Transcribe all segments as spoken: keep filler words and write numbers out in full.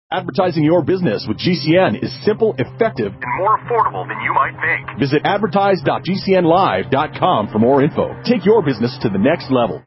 Advertising your business with G C N is simple, effective, and more affordable than you might think. Visit advertise dot g c n live dot com for more info. Take your business to the next level.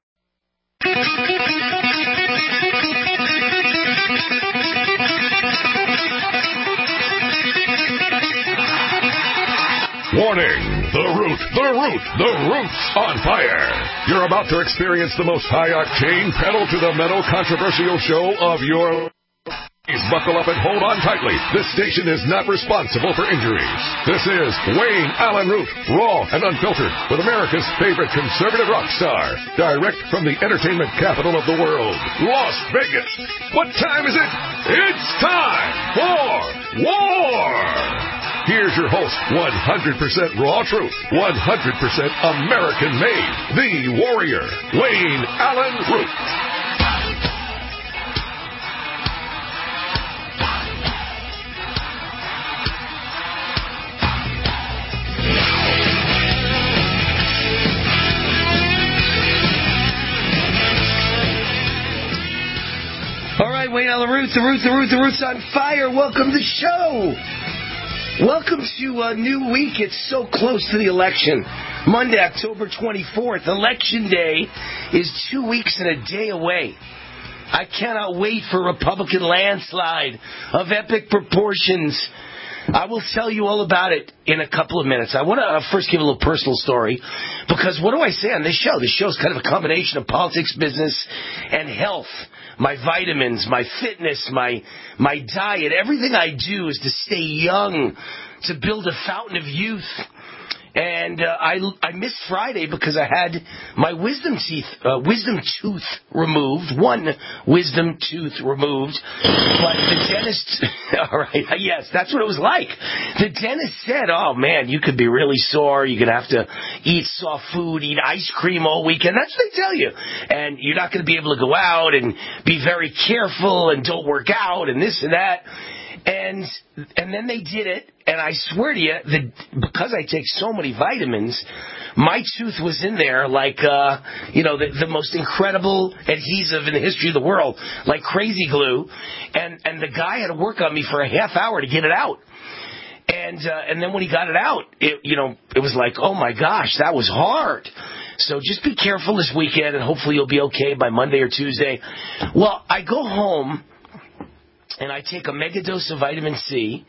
Warning! The Root, the Root, the Root's on fire! You're about to experience the most high-octane, pedal-to-the-metal controversial show of your... Please buckle up and hold on tightly. This station is not responsible for injuries. This is Wayne Allen Root, raw and unfiltered, with America's favorite conservative rock star. Direct from the entertainment capital of the world, Las Vegas. What time is it? It's time for war! Here's your host, one hundred percent raw truth, one hundred percent American-made, the warrior, Wayne Allen Root. All right, Wayne Allen Root, the Root, the Root, the Root's on fire. Welcome to the show. Welcome to a new week. It's so close to the election. Monday, October twenty-fourth. Election Day is two weeks and a day away. I cannot wait for a Republican landslide of epic proportions. I will tell you all about it in a couple of minutes. I want to uh, first give a little personal story, because what do I say on this show? This show is kind of a combination of politics, business, and health. My vitamins, my fitness, my my diet, everything I do is to stay young, to build a fountain of youth. And uh, I, I missed Friday because I had my wisdom teeth, uh, wisdom tooth removed, one wisdom tooth removed. But the dentist, all right, yes, that's what it was like. The dentist said, oh, man, you could be really sore. You're going to have to eat soft food, eat ice cream all weekend. That's what they tell you. And you're not going to be able to go out and be very careful and don't work out and this and that. And and then they did it, and I swear to you, that because I take so many vitamins, my tooth was in there like, uh, you know, the, the most incredible adhesive in the history of the world, like crazy glue. And and the guy had to work on me for a half hour to get it out. And uh, and then when he got it out, it, you know, it was like, oh my gosh, that was hard. So just be careful this weekend, and hopefully you'll be okay by Monday or Tuesday. Well, I go home, and I take a mega dose of vitamin C,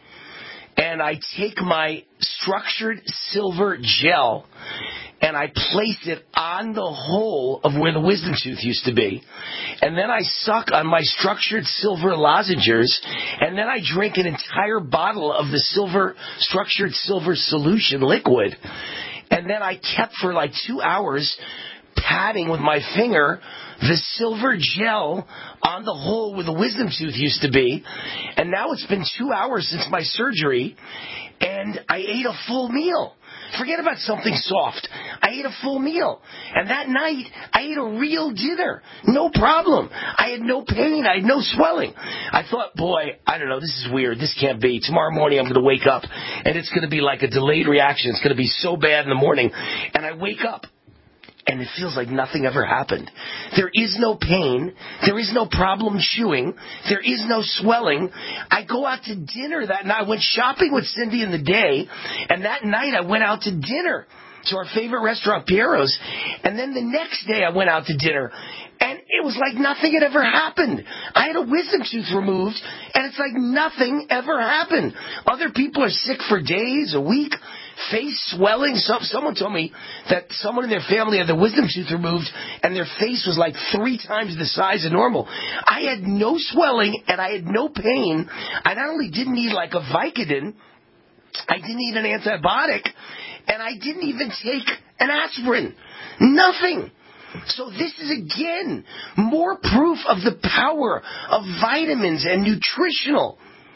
and I take my structured silver gel, and I place it on the hole of where the wisdom tooth used to be. And then I suck on my structured silver lozenges, and then I drink an entire bottle of the silver structured silver solution liquid. And then I kept for like two hours patting with my finger the silver gel on the hole where the wisdom tooth used to be. And now it's been two hours since my surgery, and I ate a full meal. Forget about something soft. I ate a full meal. And that night, I ate a real dinner. No problem. I had no pain. I had no swelling. I thought, boy, I don't know, this is weird. This can't be. Tomorrow morning, I'm going to wake up, and it's going to be like a delayed reaction. It's going to be so bad in the morning. And I wake up, and it feels like nothing ever happened. There is no pain. There is no problem chewing. There is no swelling. I go out to dinner that night. I went shopping with Cindy in the day, and that night I went out to dinner to our favorite restaurant, Piero's. And then the next day I went out to dinner, and it was like nothing had ever happened. I had a wisdom tooth removed, and it's like nothing ever happened. Other people are sick for days, a week, face swelling. Some, someone told me that someone in their family had their wisdom tooth removed, and their face was like three times the size of normal. I had no swelling, and I had no pain. I not only didn't need like a Vicodin, I didn't need an antibiotic, and I didn't even take an aspirin. Nothing. So this is, again, more proof of the power of vitamins and nutritional.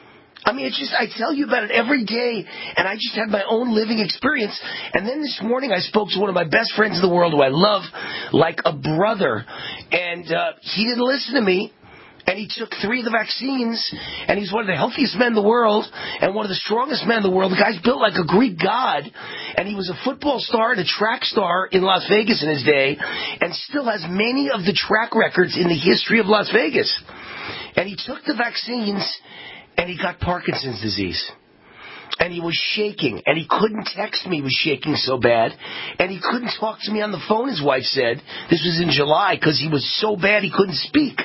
I mean, it's just, I tell you about it every day, and I just had my own living experience. And then this morning I spoke to one of my best friends in the world who I love like a brother, and uh, he didn't listen to me. And he took three of the vaccines, and he's one of the healthiest men in the world and one of the strongest men in the world. The guy's built like a Greek god, and he was a football star and a track star in Las Vegas in his day, and still has many of the track records in the history of Las Vegas. And he took the vaccines, and he got Parkinson's disease. And he was shaking, and he couldn't text me. He was shaking so bad. And he couldn't talk to me on the phone, his wife said. This was in July, because he was so bad he couldn't speak.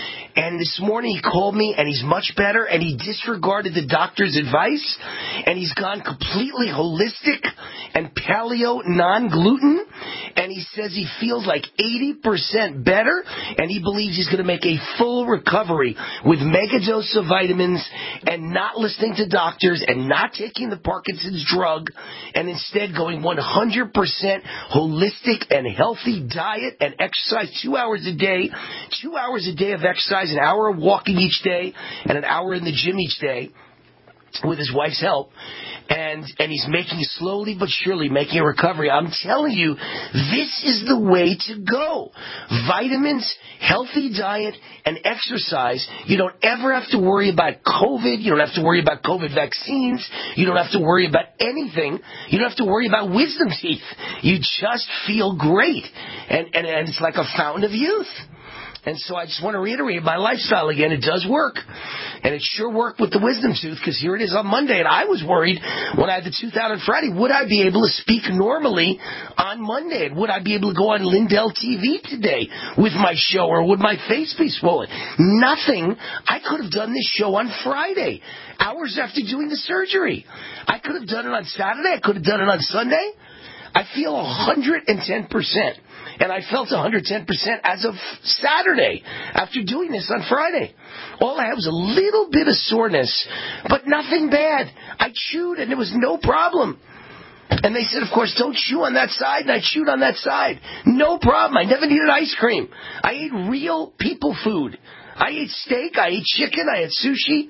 And this morning he called me, and he's much better, and he disregarded the doctor's advice, and he's gone completely holistic and paleo non-gluten, and he says he feels like eighty percent better, and he believes he's going to make a full recovery with mega dose of vitamins and not listening to doctors and not taking the Parkinson's drug, and instead going one hundred percent holistic and healthy diet and exercise two hours a day, two hours a day of exercise, an hour of walking each day, and an hour in the gym each day with his wife's help. And and he's making, slowly but surely, making a recovery. I'm telling you, this is the way to go. Vitamins, healthy diet, and exercise. You don't ever have to worry about COVID. You don't have to worry about COVID vaccines. You don't have to worry about anything. You don't have to worry about wisdom teeth. You just feel great. And, and, and it's like a fountain of youth. And so I just want to reiterate my lifestyle again. It does work. And it sure worked with the wisdom tooth, because here it is on Monday. And I was worried when I had the tooth out on Friday, would I be able to speak normally on Monday? And would I be able to go on Lindell T V today with my show, or would my face be swollen? Nothing. I could have done this show on Friday, hours after doing the surgery. I could have done it on Saturday. I could have done it on Sunday. I feel one hundred ten percent. And I felt one hundred ten percent as of Saturday after doing this on Friday. All I had was a little bit of soreness, but nothing bad. I chewed, and there was no problem. And they said, of course, don't chew on that side, and I chewed on that side. No problem. I never needed ice cream. I ate real people food. I ate steak. I ate chicken. I had sushi.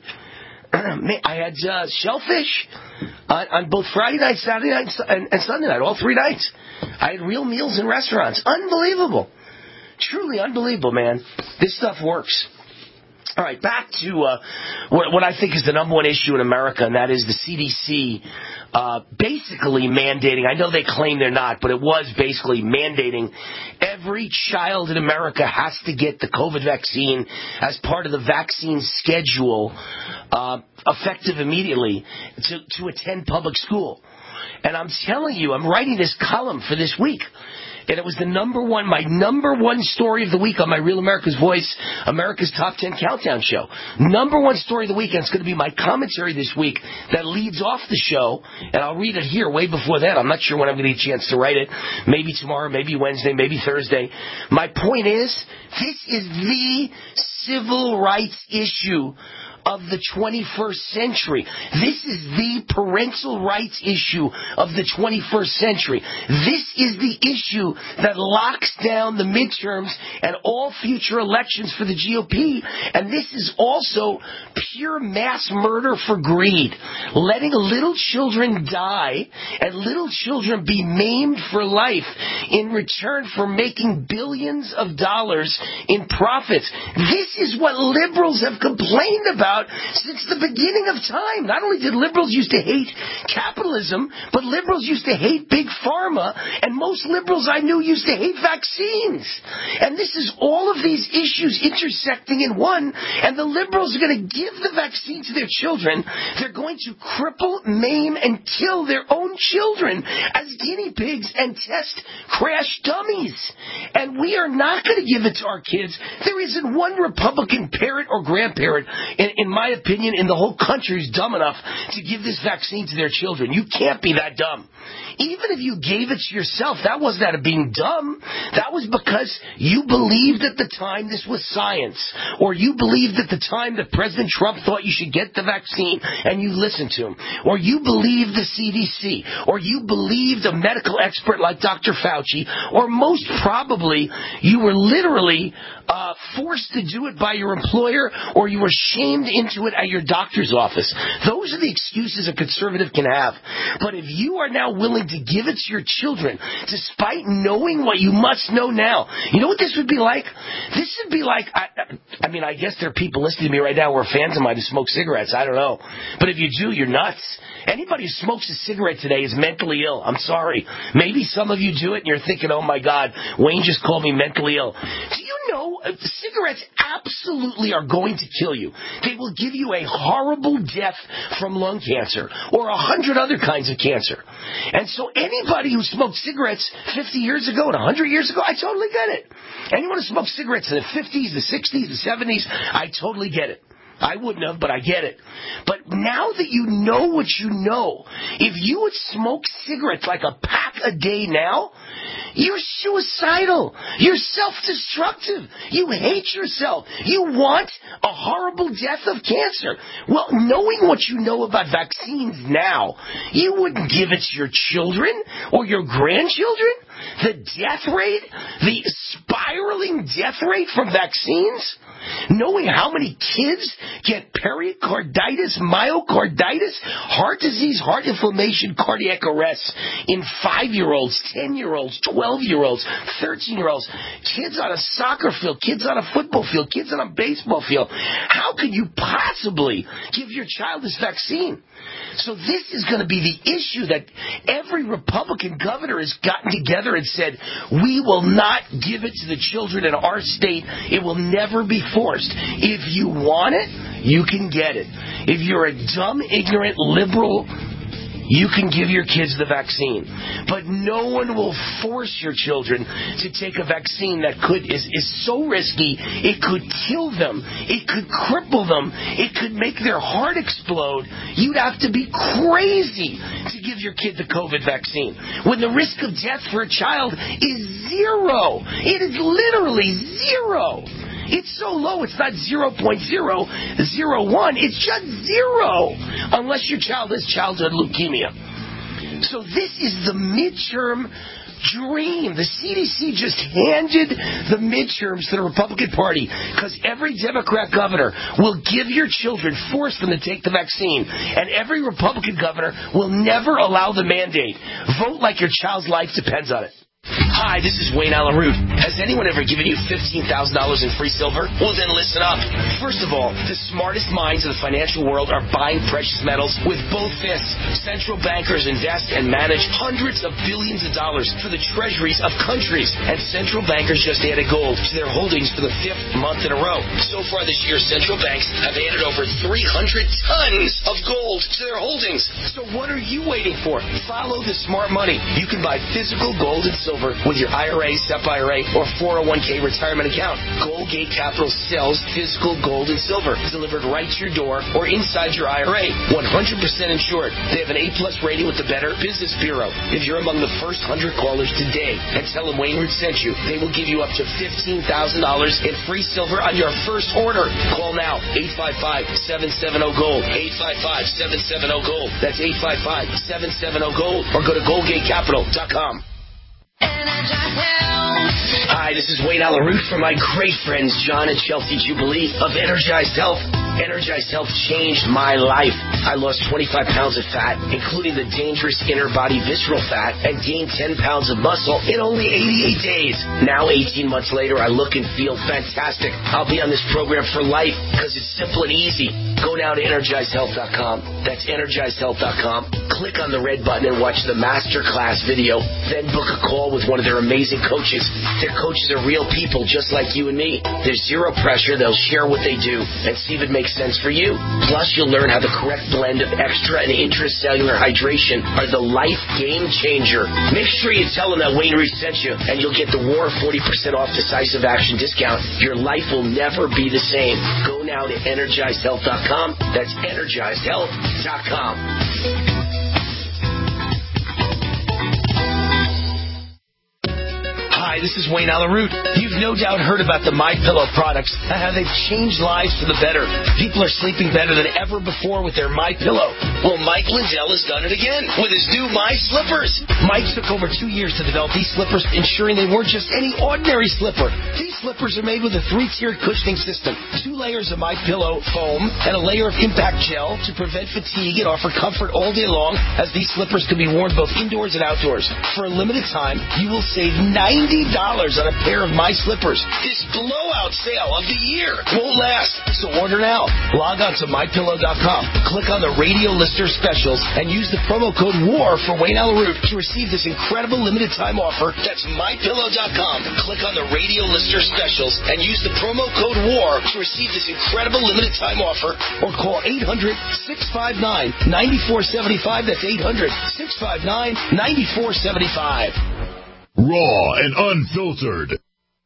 I had uh, shellfish on, on both Friday night, Saturday night, and, and Sunday night, all three nights. I had real meals in restaurants. Unbelievable. Truly unbelievable, man. This stuff works. All right, back to uh, what, what I think is the number one issue in America, and that is the C D C uh, basically mandating, I know they claim they're not, but it was basically mandating every child in America has to get the COVID vaccine as part of the vaccine schedule, uh, effective immediately, to, to attend public school. And I'm telling you, I'm writing this column for this week. And it was the number one, my number one story of the week on my Real America's Voice, America's Top ten Countdown show. Number one story of the week, and it's going to be my commentary this week that leads off the show. And I'll read it here way before that. I'm not sure when I'm going to get a chance to write it. Maybe tomorrow, maybe Wednesday, maybe Thursday. My point is, this is the civil rights issue of the twenty-first century. This is the parental rights issue of the twenty-first century. This is the issue that locks down the midterms and all future elections for the G O P. And this is also pure mass murder for greed. Letting little children die and little children be maimed for life in return for making billions of dollars in profits. This is what liberals have complained about since the beginning of time. Not only did liberals used to hate capitalism, but liberals used to hate big pharma, and most liberals I knew used to hate vaccines. And this is all of these issues intersecting in one, and the liberals are going to give the vaccine to their children. They're going to cripple, maim, and kill their own children as guinea pigs and test crash dummies. And we are not going to give it to our kids. There isn't one Republican parent or grandparent, in, in my opinion, in the whole country who's dumb enough to give this vaccine to their children. You can't be that dumb. Even if you gave it to yourself, that wasn't out of being dumb. That was because you believed at the time this was science, or you believed at the time that President Trump thought you should get the vaccine and you listened to him, or you believed the C D C, or you believed a medical expert like Doctor Fauci, or most probably you were literally uh, forced to do it by your employer, or you were shamed into it at your doctor's office. Those are the excuses a conservative can have. But if you are now willing to give it to your children, despite knowing what you must know now, you know what this would be like? This would be like, I, I mean, I guess there are people listening to me right now who are fans of mine who smoke cigarettes. I don't know. But if you do, you're nuts. Anybody who smokes a cigarette today is mentally ill. I'm sorry. Maybe some of you do it and you're thinking, oh my God, Wayne just called me mentally ill. Do you know cigarettes absolutely are going to kill you. They will give you a horrible death from lung cancer or a hundred other kinds of cancer. And so anybody who smoked cigarettes fifty years ago and a hundred years ago, I totally get it. Anyone who smoked cigarettes in the fifties, the sixties, the seventies, I totally get it. I wouldn't have, but I get it. But now that you know what you know, if you would smoke cigarettes like a pack a day now, you're suicidal. You're self-destructive. You hate yourself. You want a horrible death of cancer. Well, knowing what you know about vaccines now, you wouldn't give it to your children or your grandchildren? The death rate, the spiraling death rate from vaccines? Knowing how many kids get pericarditis, myocarditis, heart disease, heart inflammation, cardiac arrests in five-year-olds, ten-year-olds, twelve-year-olds, thirteen-year-olds, kids on a soccer field, kids on a football field, kids on a baseball field. How could you possibly give your child this vaccine? So this is going to be the issue that every Republican governor has gotten together and said, we will not give it to the children in our state. It will never be forced. If you want it, you can get it. If you're a dumb, ignorant, liberal, you can give your kids the vaccine. But no one will force your children to take a vaccine that could is, is so risky, it could kill them. It could cripple them. It could make their heart explode. You'd have to be crazy to give your kid the COVID vaccine when the risk of death for a child is zero. It is literally zero. It's so low, it's not zero point zero zero one. It's just zero, unless your child has childhood leukemia. So this is the midterm dream. The C D C just handed the midterms to the Republican Party because every Democrat governor will give your children, force them to take the vaccine, and every Republican governor will never allow the mandate. Vote like your child's life depends on it. Hi, this is Wayne Allen Root. Has anyone ever given you fifteen thousand dollars in free silver? Well, then listen up. First of all, the smartest minds of the financial world are buying precious metals with both fists. Central bankers invest and manage hundreds of billions of dollars for the treasuries of countries. And central bankers just added gold to their holdings for the fifth month in a row. So far this year, central banks have added over three hundred tons of gold to their holdings. So what are you waiting for? Follow the smart money. You can buy physical gold and silver with your I R A, S E P I R A, or four oh one k retirement account. Goldgate Capital sells physical gold and silver delivered right to your door or inside your I R A. one hundred percent insured. They have an A-plus rating with the Better Business Bureau. If you're among the first one hundred callers today and tell them Wayne Root sent you, they will give you up to fifteen thousand dollars in free silver on your first order. Call now, eight five five, seven seven zero, GOLD, eight five five, seven seven zero, GOLD. That's eight five five, seven seven zero, GOLD, or go to goldgate capital dot com. Hi, this is Wayne Allen Root from my great friends John and Chelsea Jubilee of Energized Health. Energized Health changed my life. I lost twenty-five pounds of fat, including the dangerous inner body visceral fat, and gained ten pounds of muscle in only eighty-eight days. Now, eighteen months later, I look and feel fantastic. I'll be on this program for life because it's simple and easy. Go now to energized health dot com. That's energized health dot com. Click on the red button and watch the masterclass video. Then book a call with one of their amazing coaches. Their coaches are real people just like you and me. There's zero pressure. They'll share what they do and see if it makes sense for you. Plus, you'll learn how the correct blend of extra and intracellular hydration are the life game changer. Make sure you tell them that Wayne Root sent you, and you'll get the War forty percent off decisive action discount. Your life will never be the same. Go now to energized health dot com. That's energized health dot com. Hi, this is Wayne Allen Root. You've no doubt heard about the MyPillow products and how they've changed lives for the better. People are sleeping better than ever before with their MyPillow. Well, Mike Lindell has done it again with his new My Slippers. Mike took over two years to develop these slippers, ensuring they weren't just any ordinary slipper. These slippers are made with a three-tiered cushioning system, two layers of MyPillow foam, and a layer of impact gel to prevent fatigue and offer comfort all day long, as these slippers can be worn both indoors and outdoors. For a limited time, you will save ninety dollars on a pair of my slippers. This blowout sale of the year won't last, so order now. Log on to my pillow dot com, click on the radio lister specials, and use the promo code WAR for Wayne Allyn Root to receive this incredible limited time offer. That's my pillow dot com. Click on the radio lister specials and use the promo code WAR to receive this incredible limited time offer, or call eight hundred, six five nine, nine four seven five. That's eight hundred, six five nine, nine four seven five. Raw and unfiltered.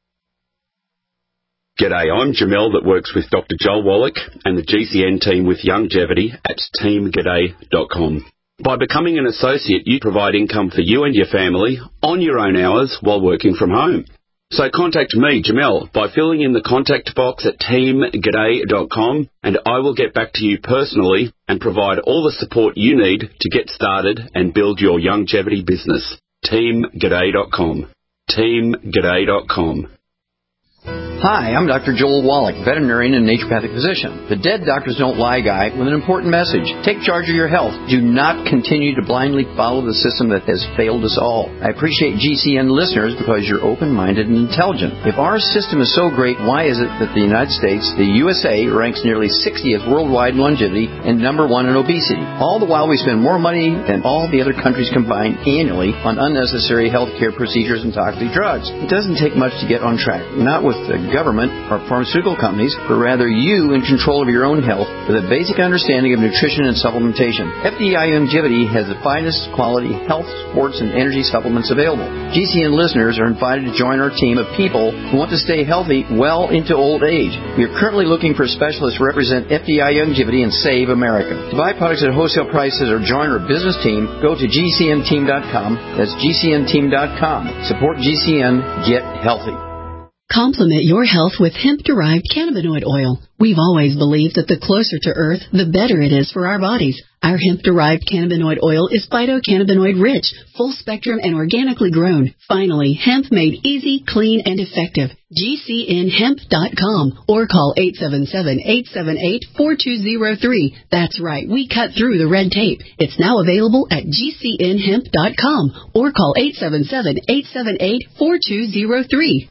G'day, I'm Jamel that works with Doctor Joel Wallach and the G C N team with Longevity at team g'day dot com. By becoming an associate, you provide income for you and your family on your own hours while working from home. So contact me, Jamel, by filling in the contact box at team g'day dot com, and I will get back to you personally and provide all the support you need to get started and build your longevity business. team g'day dot com. team g'day dot com. Hi, I'm Doctor Joel Wallach, veterinarian and naturopathic physician. The Dead Doctors Don't Lie guy with an important message. Take charge of your health. Do not continue to blindly follow the system that has failed us all. I appreciate G C N listeners because you're open-minded and intelligent. If our system is so great, why is it that the United States, the U S A, ranks nearly sixtieth worldwide in longevity and number one in obesity? All the while we spend more money than all the other countries combined annually on unnecessary healthcare procedures and toxic drugs. It doesn't take much to get on track. Not with the government or pharmaceutical companies, but rather you in control of your own health with a basic understanding of nutrition and supplementation. F D I Longevity has the finest quality health, sports, and energy supplements available. G C N listeners are invited to join our team of people who want to stay healthy well into old age. We are currently looking for specialists to represent F D I Longevity and Save America. To buy products at wholesale prices or join our business team, go to G C N team dot com. That's G C N team dot com. Support G C N. Get healthy. Complement your health with hemp-derived cannabinoid oil. We've always believed that the closer to Earth, the better it is for our bodies. Our hemp-derived cannabinoid oil is phytocannabinoid-rich, full-spectrum, and organically grown. Finally, hemp made easy, clean, and effective. G C N hemp dot com or call eight seven seven, eight seven eight, four two zero three. That's right, we cut through the red tape. It's now available at G C N hemp dot com or call eight seven seven, eight seven eight, four two zero three.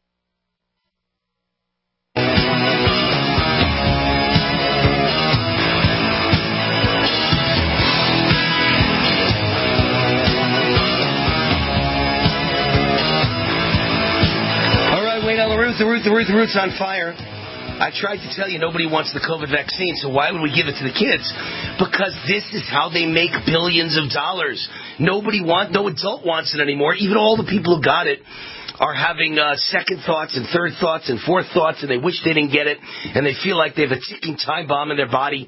The root, the root, the root's on fire. I tried to tell you nobody wants the COVID vaccine, so why would we give it to the kids? Because this is how they make billions of dollars. Nobody want, no adult wants it anymore. Even all the people who got it are having uh, second thoughts and third thoughts and fourth thoughts, and they wish they didn't get it, and they feel like they have a ticking time bomb in their body.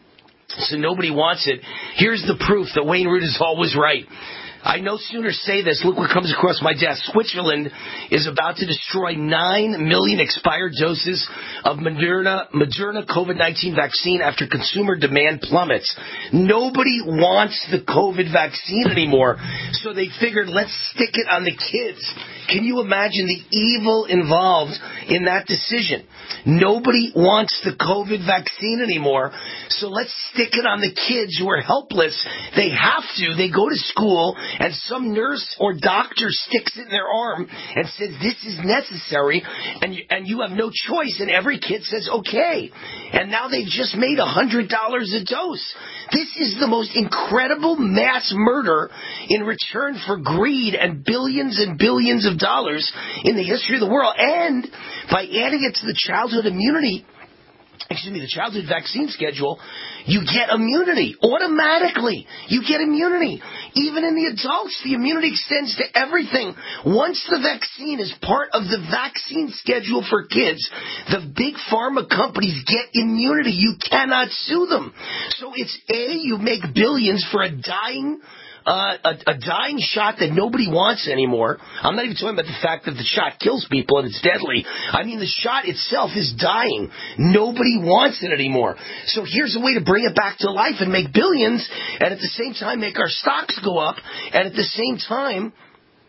So nobody wants it. Here's the proof that Wayne Root is always right. I no sooner say this, look what comes across my desk. Switzerland is about to destroy nine million expired doses of Moderna, Moderna COVID nineteen vaccine after consumer demand plummets. Nobody wants the COVID vaccine anymore, so they figured, let's stick it on the kids. Can you imagine the evil involved in that decision? Nobody wants the COVID vaccine anymore, so let's stick it on the kids who are helpless. They have to. They go to school, and some nurse or doctor sticks it in their arm and says, this is necessary, and you, and you have no choice, and every kid says, okay. And now they've just made one hundred dollars a dose. This is the most incredible mass murder in return for greed and billions and billions of dollars in the history of the world. And by adding it to the childhood immunity, excuse me, the childhood vaccine schedule, you get immunity. Automatically, you get immunity. Even in the adults, the immunity extends to everything. Once the vaccine is part of the vaccine schedule for kids, the big pharma companies get immunity. You cannot sue them. So it's A, you make billions for a dying Uh, a, a dying shot that nobody wants anymore. I'm not even talking about the fact that the shot kills people and it's deadly. I mean, the shot itself is dying. Nobody wants it anymore. So here's a way to bring it back to life and make billions, and at the same time make our stocks go up, and at the same time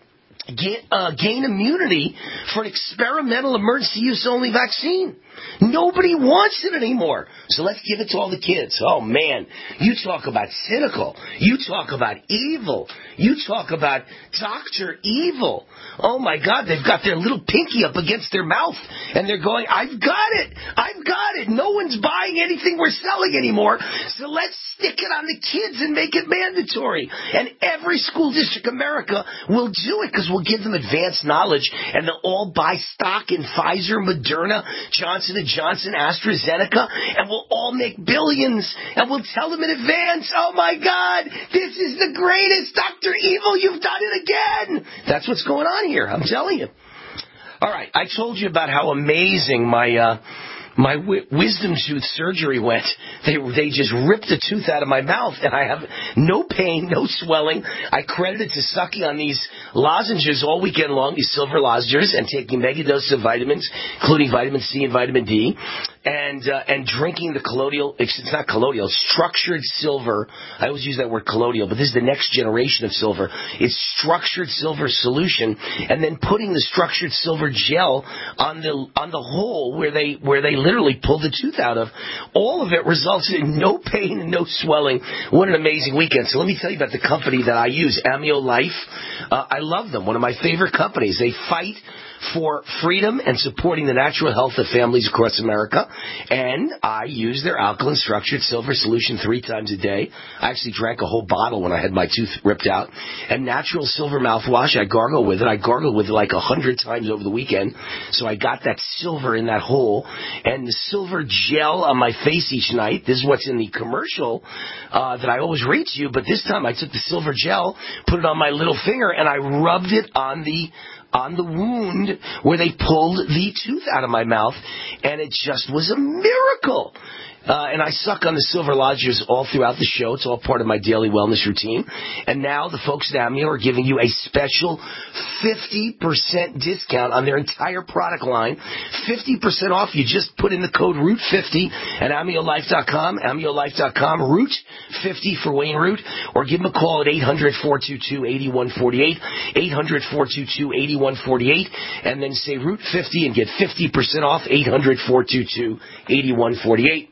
Get, uh, gain immunity for an experimental emergency use only vaccine. Nobody wants it anymore. So let's give it to all the kids. Oh, man. You talk about cynical. You talk about evil. You talk about Doctor Evil. Oh, my God. They've got their little pinky up against their mouth, and they're going, I've got it. I've got it. No one's buying anything we're selling anymore, so let's stick it on the kids and make it mandatory. And every school district in America will do it because we'll give them advanced knowledge, and they'll all buy stock in Pfizer, Moderna, Johnson and Johnson, AstraZeneca, and we'll all make billions, and we'll tell them in advance, oh my God, this is the greatest, Doctor Evil, you've done it again. That's what's going on here, I'm telling you. All right, I told you about how amazing my uh, my w- wisdom tooth surgery went. They they just ripped the tooth out of my mouth, and I have no pain, no swelling. I credit it to sucking on these lozenges all weekend long, these silver lozenges, and taking mega doses of vitamins, including vitamin C and vitamin D, and uh, and drinking the colloidal, it's not colloidal, structured silver. I always use that word colloidal, but this is the next generation of silver. It's structured silver solution, and then putting the structured silver gel on the on the hole where they where they literally pulled the tooth out of. All of it results in no pain and no swelling. What an amazing weekend. So let me tell you about the company that I use, Amio Life. Uh, I love them. One of my favorite companies. They fight for freedom and supporting the natural health of families across America. And I use their alkaline structured silver solution three times a day. I actually drank a whole bottle when I had my tooth ripped out. And natural silver mouthwash, I gargle with it. I gargled with it like a hundred times over the weekend. So I got that silver in that hole. And the silver gel on my face each night. This is what's in the commercial uh, that I always read to you. But this time I took the silver gel, put it on my little finger, and I rubbed it on the on the wound where they pulled the tooth out of my mouth, and it just was a miracle. Uh, and I suck on the silver lodgers all throughout the show. It's all part of my daily wellness routine. And now the folks at Amio are giving you a special fifty percent discount on their entire product line. fifty percent off. You just put in the code root fifty at amio life dot com, amio life dot com, root fifty for Wayne Root, or give them a call at eight hundred, four two two, eight one four eight, eight hundred, four two two, eight one four eight, and then say root fifty and get fifty percent off, eight hundred, four two two, eight one four eight.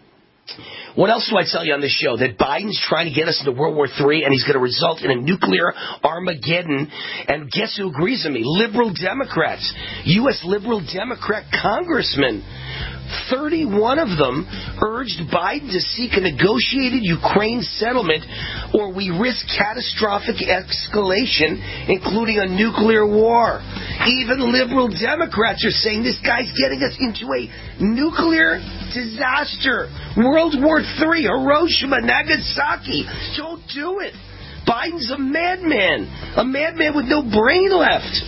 What else do I tell you on this show? That Biden's trying to get us into World War Three, and he's going to result in a nuclear Armageddon. And guess who agrees with me? Liberal Democrats. U S liberal Democrat congressmen. thirty-one of them urged Biden to seek a negotiated Ukraine settlement, or we risk catastrophic escalation, including a nuclear war. Even liberal Democrats are saying this guy's getting us into a nuclear disaster. World War Three, Hiroshima, Nagasaki. Don't do it. Biden's a madman. A madman with no brain left.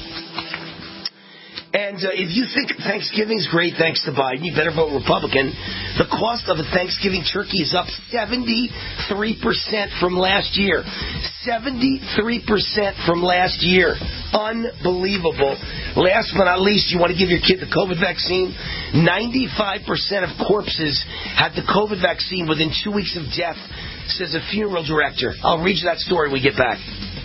And uh, if you think Thanksgiving's great thanks to Biden, you better vote Republican. The cost of a Thanksgiving turkey is up seventy-three percent from last year. seventy-three percent from last year. Unbelievable. Last but not least, you want to give your kid the COVID vaccine? ninety-five percent of corpses had the COVID vaccine within two weeks of death, says a funeral director. I'll read you that story when we get back.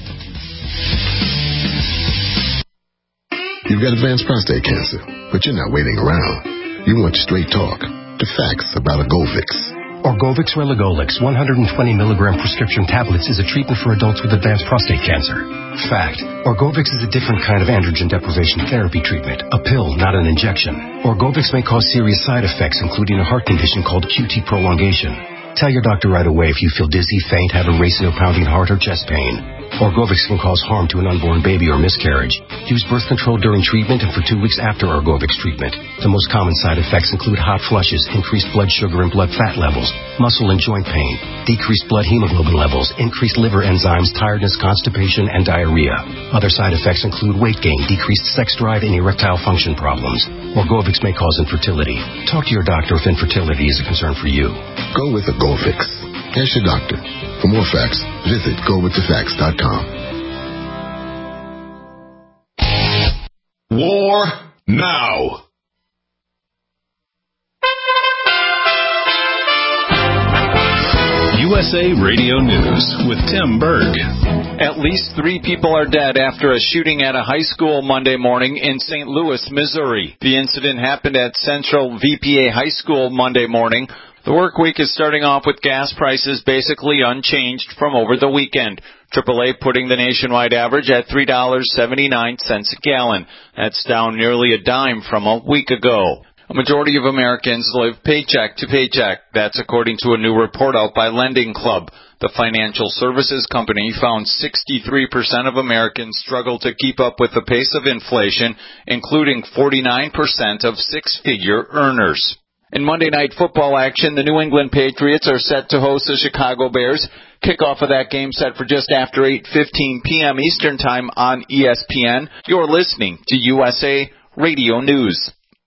You've got advanced prostate cancer, but you're not waiting around. You want straight talk, the facts about Orgovix. Orgovix Relugolix one hundred twenty milligram prescription tablets is a treatment for adults with advanced prostate cancer. Fact: Orgovix is a different kind of androgen deprivation therapy treatment, a pill, not an injection. Orgovix may cause serious side effects, including a heart condition called Q T prolongation. Tell your doctor right away if you feel dizzy, faint, have a racing or pounding heart, or chest pain. Orgovix can cause harm to an unborn baby or miscarriage. Use birth control during treatment and for two weeks after Orgovix treatment. The most common side effects include hot flushes, increased blood sugar and blood fat levels, muscle and joint pain, decreased blood hemoglobin levels, increased liver enzymes, tiredness, constipation, and diarrhea. Other side effects include weight gain, decreased sex drive, and erectile function problems. Orgovix may cause infertility. Talk to your doctor if infertility is a concern for you. Go with Orgovix. Ask your doctor. For more facts, visit go with the facts dot com. War now. U S A Radio News with Tim Berg. At least three people are dead after a shooting at a high school Monday morning in Saint Louis, Missouri. The incident happened at Central V P A High School Monday morning. The work week is starting off with gas prices basically unchanged from over the weekend. triple A putting the nationwide average at three dollars and seventy-nine cents a gallon. That's down nearly a dime from a week ago. A majority of Americans live paycheck to paycheck. That's according to a new report out by Lending Club. The financial services company found sixty-three percent of Americans struggle to keep up with the pace of inflation, including forty-nine percent of six-figure earners. In Monday Night Football action, the New England Patriots are set to host the Chicago Bears. Kickoff of that game set for just after eight fifteen p.m. Eastern Time on E S P N. You're listening to U S A Radio News.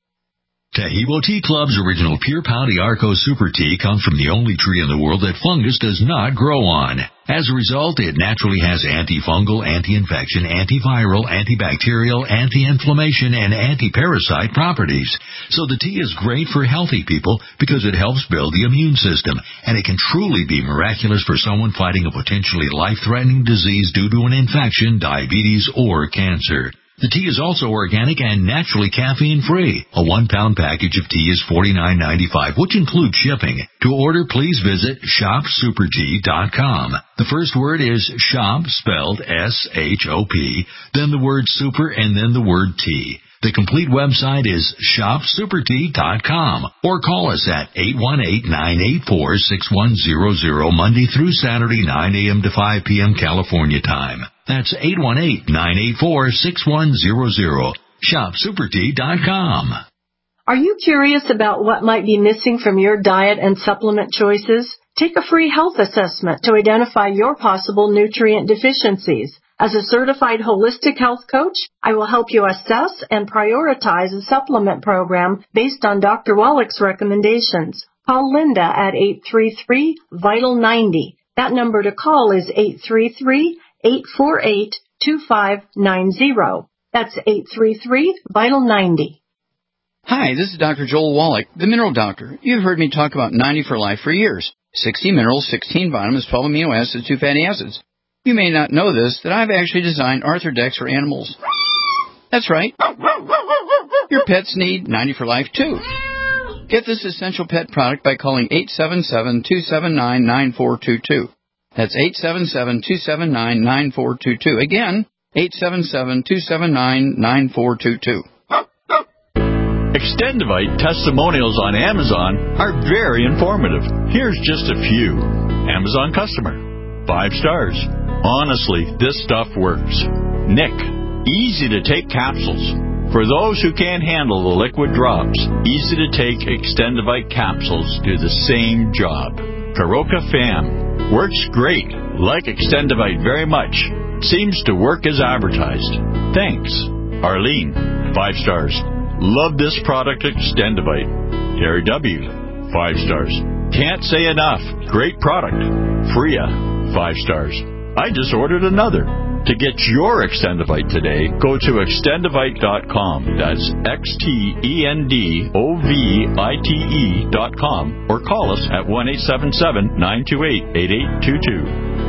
Tahibo Tea Club's original Pure Pau D'Arco Super Tea comes from the only tree in the world that fungus does not grow on. As a result, it naturally has antifungal, anti-infection, antiviral, antibacterial, anti-inflammation, and anti-parasite properties. So the tea is great for healthy people because it helps build the immune system, and it can truly be miraculous for someone fighting a potentially life-threatening disease due to an infection, diabetes, or cancer. The tea is also organic and naturally caffeine-free. A one-pound package of tea is forty-nine ninety-five, which includes shipping. To order, please visit shop super tea dot com. The first word is shop, spelled S H O P, then the word super, and then the word tea. The complete website is shop super tea dot com, or call us at eight one eight, nine eight four, six one zero zero Monday through Saturday, nine a.m. to five p.m. California time. That's eight one eight, nine eight four, six one zero zero. shop super tea dot com. Are you curious about what might be missing from your diet and supplement choices? Take a free health assessment to identify your possible nutrient deficiencies. As a certified holistic health coach, I will help you assess and prioritize a supplement program based on Doctor Wallach's recommendations. Call Linda at eight three three, vital ninety. That number to call is eight three three, eight four eight, two five nine zero. That's eight three three, vital ninety. Hi, this is Doctor Joel Wallach, the Mineral Doctor. You've heard me talk about ninety for Life for years. sixty minerals, sixteen vitamins, twelve amino acids, two fatty acids. You may not know this, that I've actually designed Arthrodex for animals. That's right. Your pets need ninety for Life, too. Get this essential pet product by calling eight seven seven, two seven nine, nine four two two. That's eight seven seven, two seven nine, nine four two two. Again, eight seven seven, two seven nine, nine four two two. Extendivite testimonials on Amazon are very informative. Here's just a few. Amazon customer. Five stars. Honestly, this stuff works. Nick. Easy to take capsules. For those who can't handle the liquid drops, easy to take Extendivite capsules do the same job. Karoka Fam. Works great. Like Extendivite very much. Seems to work as advertised. Thanks. Arlene. Five stars. Love this product, Extendivite. Terry W. Five stars. Can't say enough. Great product. Freya. Five stars. I just ordered another. To get your Extendivite today, go to extendivite dot com. That's X T E N D O V I T E dot com. Or call us at one eight seven seven, nine two eight, eight eight two two.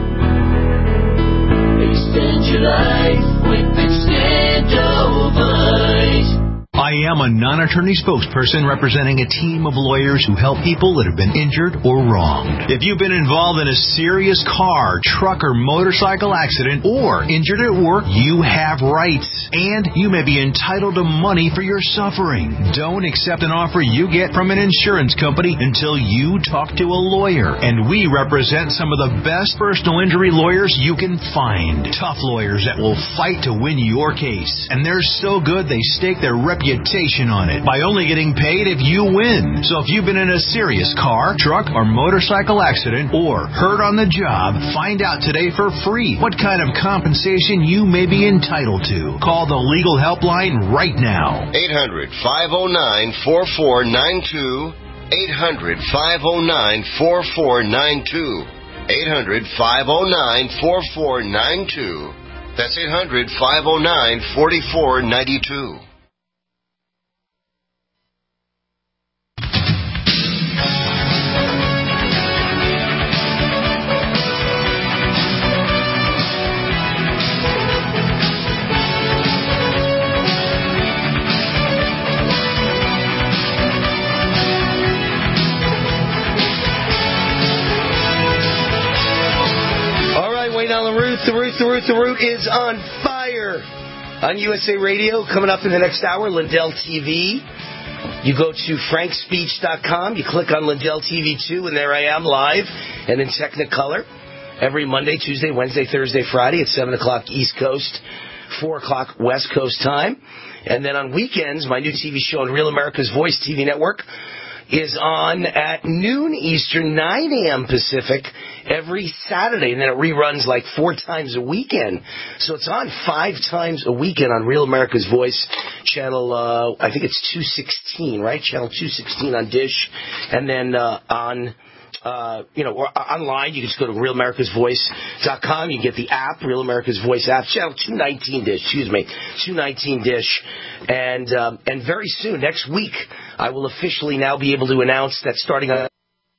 Extend your life with Extendivite. I am a non-attorney spokesperson representing a team of lawyers who help people that have been injured or wronged. If you've been involved in a serious car, truck, or motorcycle accident, or injured at work, you have rights, and you may be entitled to money for your suffering. Don't accept an offer you get from an insurance company until you talk to a lawyer, and we represent some of the best personal injury lawyers you can find. Tough lawyers that will fight to win your case, and they're so good they stake their reputation on it by only getting paid if you win. So if you've been in a serious car, truck, or motorcycle accident or hurt on the job, find out today for free what kind of compensation you may be entitled to. Call the legal helpline right now. eight hundred, five oh nine, four four nine two. eight hundred, five oh nine, four four nine two. eight hundred, five oh nine, four four nine two. That's eight hundred, five oh nine, four four nine two. Root, the Root, the Root, the Root is on fire on U S A Radio. Coming up in the next hour, Lindell T V. You go to frank speech dot com, you click on Lindell T V two, and there I am live and in Technicolor every Monday, Tuesday, Wednesday, Thursday, Friday at seven o'clock East Coast, four o'clock West Coast time. And then on weekends, my new T V show on Real America's Voice T V network is on at noon Eastern, nine a.m. Pacific, every Saturday. And then it reruns like four times a weekend. So it's on five times a weekend on Real America's Voice, channel, uh, I think it's two sixteen, right? Channel two sixteen on Dish. And then uh, on... Uh, you know, or online, you can just go to real americas voice dot com. You can get the app, Real America's Voice app, channel two nineteen Dish, excuse me, two nineteen Dish. And, um, and very soon, next week, I will officially now be able to announce that starting on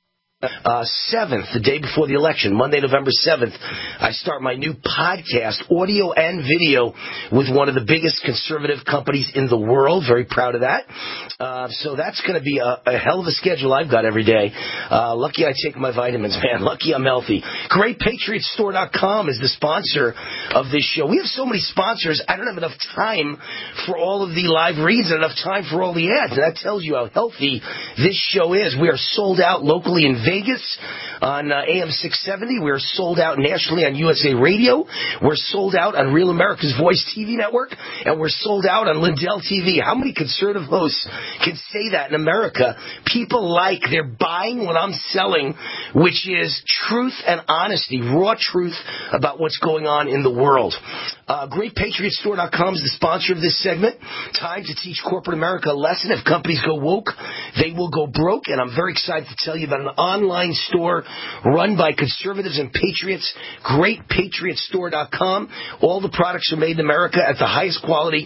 Uh, seventh, the day before the election, Monday, November seventh, I start my new podcast, audio and video, with one of the biggest conservative companies in the world. Very proud of that. Uh, so that's going to be a, a hell of a schedule I've got every day. Uh, lucky I take my vitamins, man. Lucky I'm healthy. Great Patriot Store dot com is the sponsor of this show. We have so many sponsors, I don't have enough time for all of the live reads and enough time for all the ads. And that tells you how healthy this show is. We are sold out locally in Vegas on uh, A M six seventy. We're sold out nationally on U S A Radio. We're sold out on Real America's Voice T V network. And we're sold out on Lindell T V. How many conservative hosts can say that in America? People like, they're buying what I'm selling, which is truth and honesty, raw truth about what's going on in the world. Uh, Great Patriot Store dot com is the sponsor of this segment. Time to teach corporate America a lesson. If companies go woke, they will go broke. And I'm very excited to tell you about an online store run by conservatives and patriots, Great Patriot Store dot com. All the products are made in America at the highest quality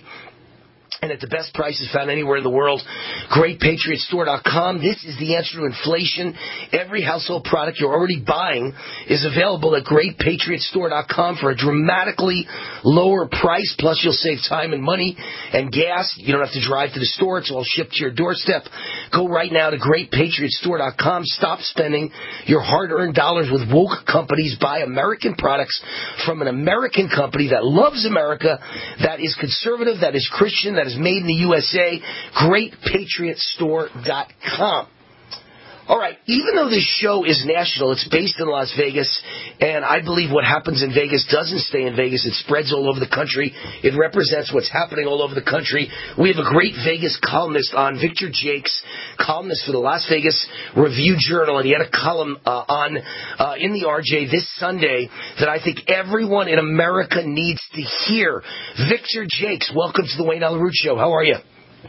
and at the best prices found anywhere in the world. Great Patriot Store dot com. This is the answer to inflation. Every household product you're already buying is available at Great Patriot Store dot com for a dramatically lower price. Plus, you'll save time and money and gas. You don't have to drive to the store. It's all shipped to your doorstep. Go right now to Great Patriot Store dot com. Stop spending your hard-earned dollars with woke companies. Buy American products from an American company that loves America, that is conservative, that is Christian, that is made in the U S A, Great Patriot Store dot com. All right, even though this show is national, it's based in Las Vegas, and I believe what happens in Vegas doesn't stay in Vegas. It spreads all over the country. It represents what's happening all over the country. We have a great Vegas columnist on, Victor Jakes, columnist for the Las Vegas Review-Journal, and he had a column uh, on uh, in the R J this Sunday that I think everyone in America needs to hear. Victor Jakes, welcome to the Wayne Allyn Root Show. How are you?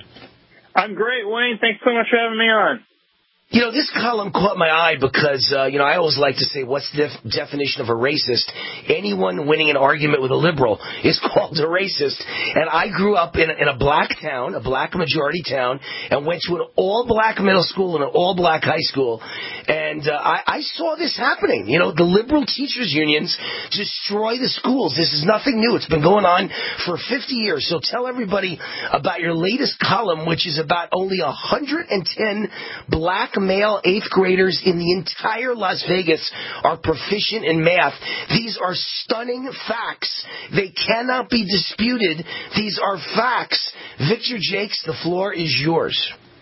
I'm great, Wayne. Thanks so much for having me on. You know, this column caught my eye because, uh, you know, I always like to say, what's the def- definition of a racist? Anyone winning an argument with a liberal is called a racist. And I grew up in a, in a black town, a black majority town, and went to an all-black middle school and an all-black high school. And uh, I, I saw this happening. You know, the liberal teachers unions destroy the schools. This is nothing new. It's been going on for fifty years. So tell everybody about your latest column, which is about only one hundred ten black male eighth graders in the entire Las Vegas are proficient in math. These are stunning facts. They cannot be disputed. These are facts. Victor Jakes, the floor is yours.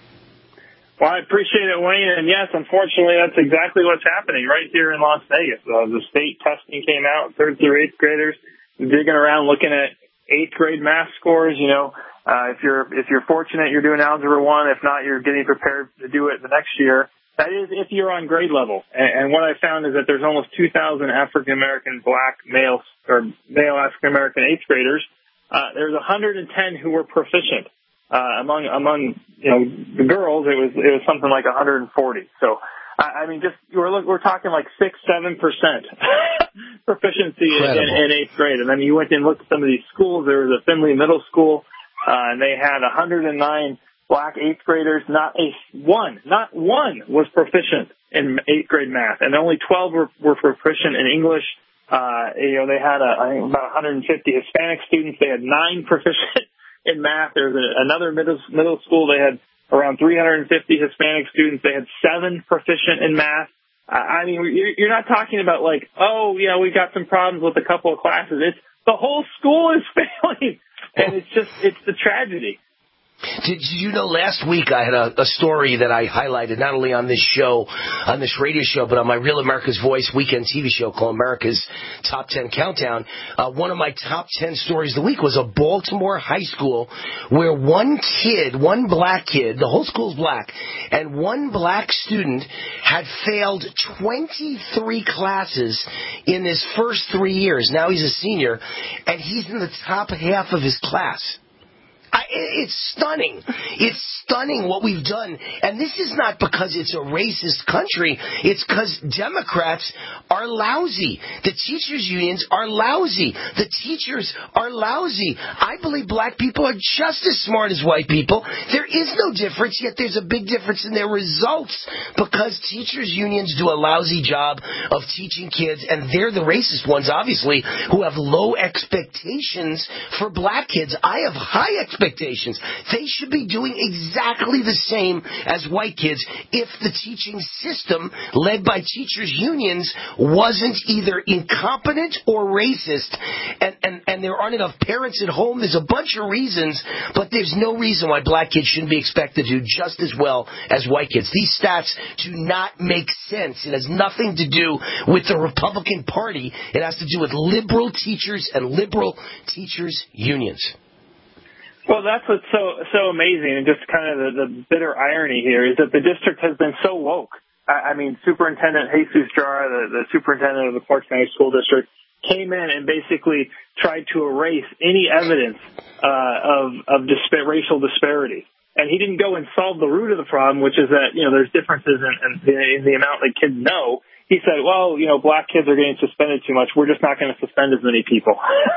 Well, I appreciate it, Wayne. And yes, unfortunately, that's exactly what's happening right here in Las Vegas. Uh, the state testing came out, third through eighth graders, digging around looking at eighth grade math scores, you know. Uh, if you're, if you're fortunate, you're doing Algebra one. If not, you're getting prepared to do it the next year. That is if you're on grade level. And, and what I found is that there's almost two thousand African-American black male or male African-American eighth graders. Uh, there's one hundred ten who were proficient. Uh, among, among, you know, the girls, it was, it was something like one hundred forty. So, I, I mean, just, we're, look, we're talking like six, seven percent proficiency in, in, in eighth grade. And then you went and looked at some of these schools. There was a Finley Middle School. Uh, and they had one hundred nine black eighth graders. Not a one, not one was proficient in eighth grade math, and only twelve were, were proficient in English. Uh, you know, they had a, I think about one hundred fifty Hispanic students. They had nine proficient in math. There's a, another middle middle school. They had around three hundred fifty Hispanic students. They had seven proficient in math. I mean, you're not talking about like, oh, you know, we've got some problems with a couple of classes. It's the whole school is failing, and it's just, it's the tragedy. Did you know last week I had a, a story that I highlighted not only on this show, on this radio show, but on my Real America's Voice weekend T V show called America's Top ten Countdown. Uh, one of my top ten stories of the week was a Baltimore high school where one kid, one black kid, the whole school's black, and one black student had failed twenty-three classes in his first three years. Now he's a senior, and he's in the top half of his class. I, it's stunning. It's stunning what we've done. And this is not because it's a racist country. It's because Democrats are lousy. The teachers' unions are lousy. The teachers are lousy. I believe black people are just as smart as white people. There is no difference, yet there's a big difference in their results because teachers' unions do a lousy job of teaching kids, and they're the racist ones, obviously, who have low expectations for black kids. I have high expectations. Expectations. They should be doing exactly the same as white kids if the teaching system led by teachers' unions wasn't either incompetent or racist. And, and, and there aren't enough parents at home. There's a bunch of reasons, but there's no reason why black kids shouldn't be expected to do just as well as white kids. These stats do not make sense. It has nothing to do with the Republican Party. It has to do with liberal teachers and liberal teachers' unions. Well, that's what's so so amazing, and just kind of the, the bitter irony here is that the district has been so woke. I, I mean, Superintendent Jesus Jara, the, the superintendent of the Clarks County School District, came in and basically tried to erase any evidence uh, of of disp- racial disparity. And he didn't go and solve the root of the problem, which is that, you know, there's differences in, in, the, in the amount that kids know. He said, well, you know, black kids are getting suspended too much. We're just not going to suspend as many people.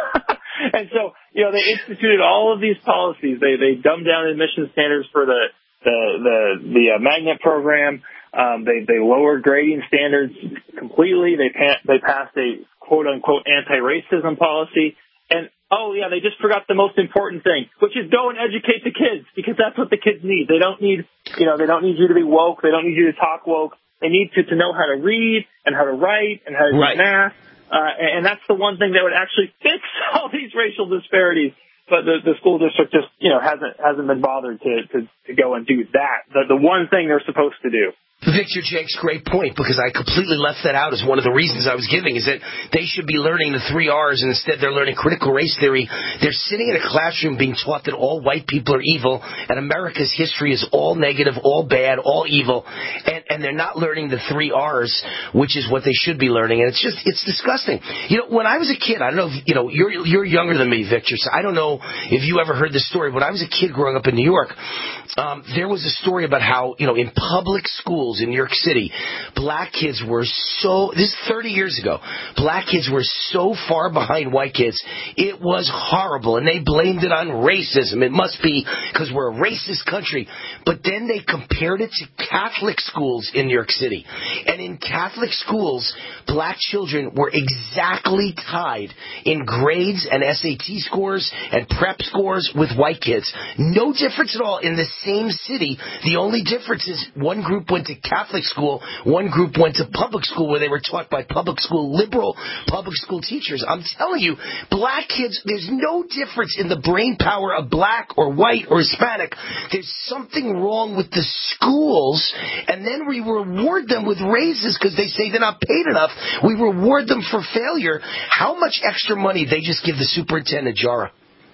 And so, you know, they instituted all of these policies. They they dumbed down admission standards for the the the, the uh, magnet program. Um, they they lowered grading standards completely. They pa- they passed a quote unquote anti-racism policy. And oh yeah, they just forgot the most important thing, which is go and educate the kids, because that's what the kids need. They don't need, you know, they don't need you to be woke. They don't need you to talk woke. They need to, to know how to read and how to write and how to do right. math. Uh, and that's the one thing that would actually fix all these racial disparities. But the, the school district just, you know, hasn't hasn't been bothered to, to, to go and do that. The, the one thing they're supposed to do. Victor Jake's great point, because I completely left that out as one of the reasons I was giving, is that they should be learning the three R's, and instead they're learning critical race theory. They're sitting in a classroom being taught that all white people are evil, and America's history is all negative, all bad, all evil, and, and they're not learning the three R's, which is what they should be learning, and it's just, it's disgusting. You know, when I was a kid, I don't know if, you know, you're, you're younger than me, Victor, so I don't know if you ever heard this story. When I was a kid growing up in New York, um, there was a story about how, you know, in public schools in New York City, black kids were so, this is thirty years ago, black kids were so far behind white kids, it was horrible, and they blamed it on racism. It must be because we're a racist country. But then they compared it to Catholic schools in New York City. And in Catholic schools, black children were exactly tied in grades and S A T scores and prep scores with white kids. No difference at all in the same city. The only difference is one group went to Catholic school, one group went to public school where they were taught by public school, liberal public school teachers. I'm telling you, black kids, there's no difference in the brain power of black or white or Hispanic. There's something wrong with the schools, and then we reward them with raises because they say they're not paid enough. We reward them for failure. How much extra money they just give the superintendent, Jara?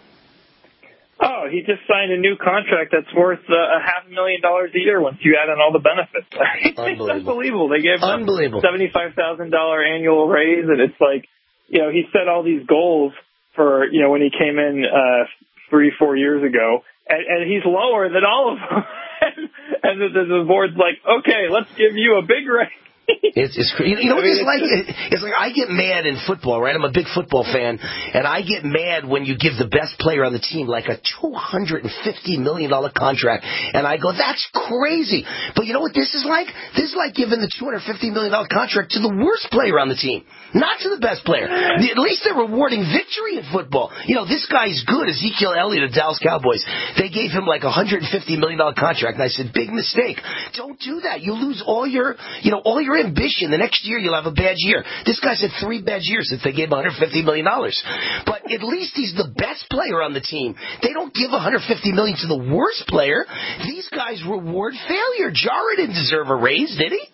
Oh, he just signed a new contract that's worth uh, a half a million dollars a year once you add in all the benefits. Unbelievable. It's unbelievable. They gave him a seventy-five thousand dollars annual raise, and it's like, you know, he set all these goals for, you know, when he came in uh, three, four years ago, and, and he's lower than all of them. and and the, the, the board's like, okay, let's give you a big raise. It's, it's you know what it's like? It's like I get mad in football, right? I'm a big football fan, and I get mad when you give the best player on the team like a two hundred fifty million dollars contract, and I go, that's crazy. But you know what this is like? This is like giving the two hundred fifty million dollars contract to the worst player on the team, not to the best player. At least they're rewarding victory in football. You know, this guy's good, Ezekiel Elliott of Dallas Cowboys. They gave him like a one hundred fifty million dollars contract, and I said, big mistake. Don't do that. You lose all your, you know, all your ambition, the next year you'll have a bad year. This guy's had three bad years since they gave him one hundred fifty million dollars. But at least he's the best player on the team. They don't give one hundred fifty million dollars to the worst player. These guys reward failure. Jara didn't deserve a raise, did he?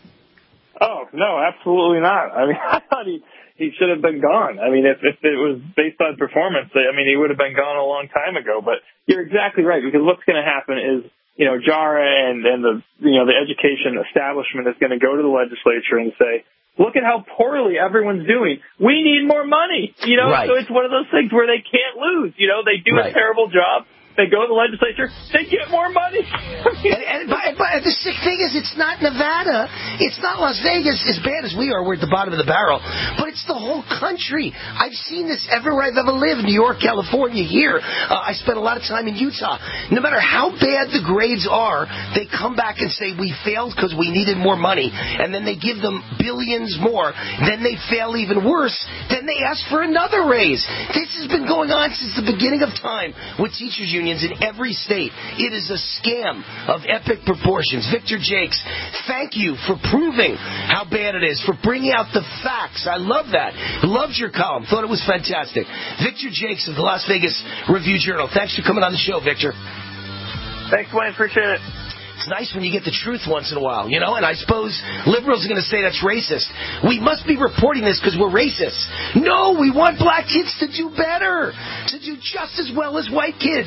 Oh, no, absolutely not. I mean, I thought he, he should have been gone. I mean, if, if it was based on performance, I mean, he would have been gone a long time ago. But you're exactly right, because what's going to happen is, you know, Jara and, and the, you know, the education establishment is going to go to the legislature and say, look at how poorly everyone's doing. We need more money. You know, right. So it's one of those things where they can't lose. You know, they do right. a terrible job. They go to the legislature, they get more money. and, and, but, but the sick thing is, it's not Nevada. It's not Las Vegas. As bad as we are, we're at the bottom of the barrel. But it's the whole country. I've seen this everywhere I've ever lived. New York, California, here. Uh, I spent a lot of time in Utah. No matter how bad the grades are, they come back and say, we failed because we needed more money. And then they give them billions more. Then they fail even worse. Then they ask for another raise. This has been going on since the beginning of time with teachers' unions in every state. It is a scam of epic proportions. Victor Jakes, thank you for proving how bad it is, for bringing out the facts. I love that. Loved your column. Thought it was fantastic. Victor Jakes of the Las Vegas Review-Journal. Thanks for coming on the show, Victor. Thanks, Wayne. Appreciate it. It's nice when you get the truth once in a while, you know, and I suppose liberals are going to say that's racist. We must be reporting this because we're racist. No, we want black kids to do better, to do just as well as white kids.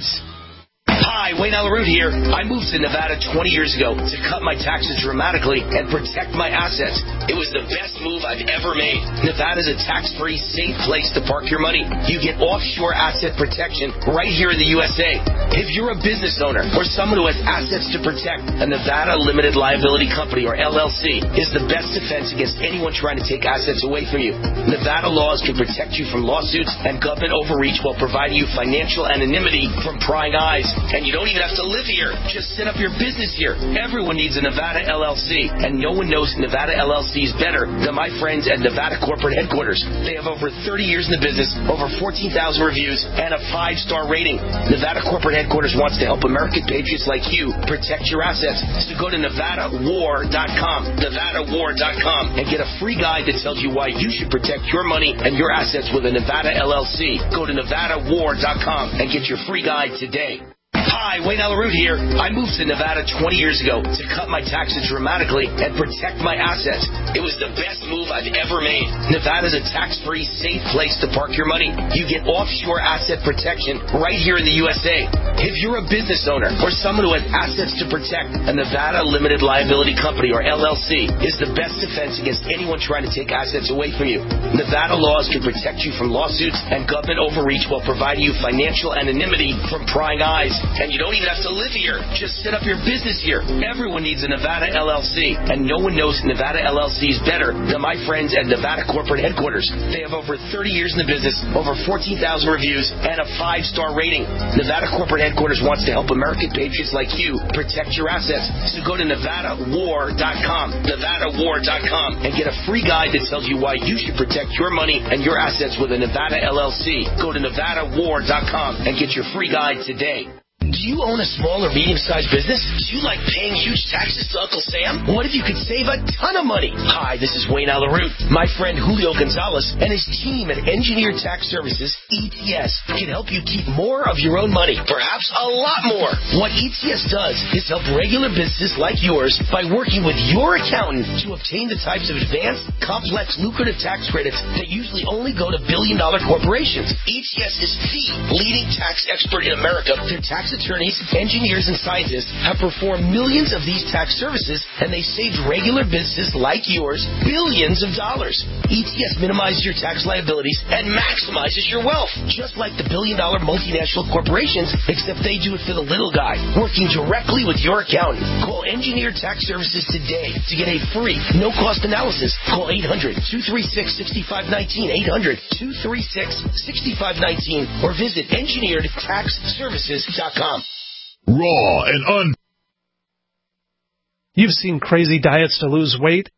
Hi, Wayne Alaroot here. I moved to Nevada twenty years ago to cut my taxes dramatically and protect my assets. It was the best move I've ever made. Nevada's a tax-free, safe place to park your money. You get offshore asset protection right here in the U S A. If you're a business owner or someone who has assets to protect, a Nevada Limited Liability Company, or L L C, is the best defense against anyone trying to take assets away from you. Nevada laws can protect you from lawsuits and government overreach while providing you financial anonymity from prying eyes. And you don't even have to live here. Just set up your business here. Everyone needs a Nevada L L C, and no one knows Nevada L L Cs better than my friends at Nevada Corporate Headquarters. They have over thirty years in the business, over fourteen thousand reviews, and a five-star rating. Nevada Corporate Headquarters wants to help American patriots like you protect your assets. So go to Nevada war dot com, Nevada war dot com, and get a free guide that tells you why you should protect your money and your assets with a Nevada L L C. Go to Nevada war dot com and get your free guide today. Hi, Wayne Alaroot here. I moved to Nevada twenty years ago to cut my taxes dramatically and protect my assets. It was the best move I've ever made. Nevada's a tax-free, safe place to park your money. You get offshore asset protection right here in the U S A. If you're a business owner or someone who has assets to protect, a Nevada Limited Liability Company, or L L C, is the best defense against anyone trying to take assets away from you. Nevada laws can protect you from lawsuits and government overreach while providing you financial anonymity from prying eyes. And you don't even have to live here. Just set up your business here. Everyone needs a Nevada L L C, and no one knows Nevada L L Cs better than my friends at Nevada Corporate Headquarters. They have over thirty years in the business, over fourteen thousand reviews, and a five-star rating. Nevada Corporate Headquarters wants to help American patriots like you protect your assets. So go to Nevada war dot com, Nevada war dot com, and get a free guide that tells you why you should protect your money and your assets with a Nevada L L C. Go to Nevada war dot com and get your free guide today. Do you own a small or medium-sized business? Do you like paying huge taxes to Uncle Sam? What if you could save a ton of money? Hi, this is Wayne Alaroot. My friend Julio Gonzalez and his team at Engineered Tax Services, E T S, can help you keep more of your own money, perhaps a lot more. What E T S does is help regular businesses like yours by working with your accountant to obtain the types of advanced, complex, lucrative tax credits that usually only go to billion-dollar corporations. E T S is the leading tax expert in America. Their tax attorneys, engineers, and scientists have performed millions of these tax services, and they saved regular businesses like yours billions of dollars. E T S minimizes your tax liabilities and maximizes your wealth, just like the billion-dollar multinational corporations, except they do it for the little guy, working directly with your accountant. Call Engineered Tax Services today to get a free, no-cost analysis. Call eight hundred, two three six, six five one nine, eight hundred, two three six, six five one nine, or visit engineered tax services dot com. Raw and un... You've seen crazy diets to lose weight.